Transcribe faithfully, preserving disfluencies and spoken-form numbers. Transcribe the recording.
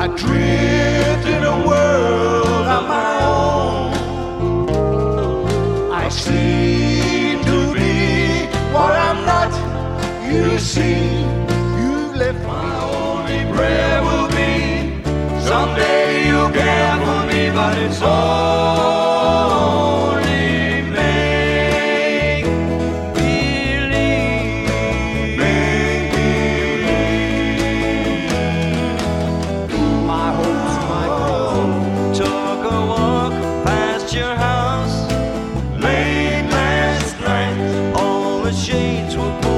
I drift in a world of my own. I seem to be what I'm not. You see, you've left my only prayer will be someday you'll care for me, but it's only make believe. Make believe. My hopes might grow. Took a walk past your house late last night. All the shades were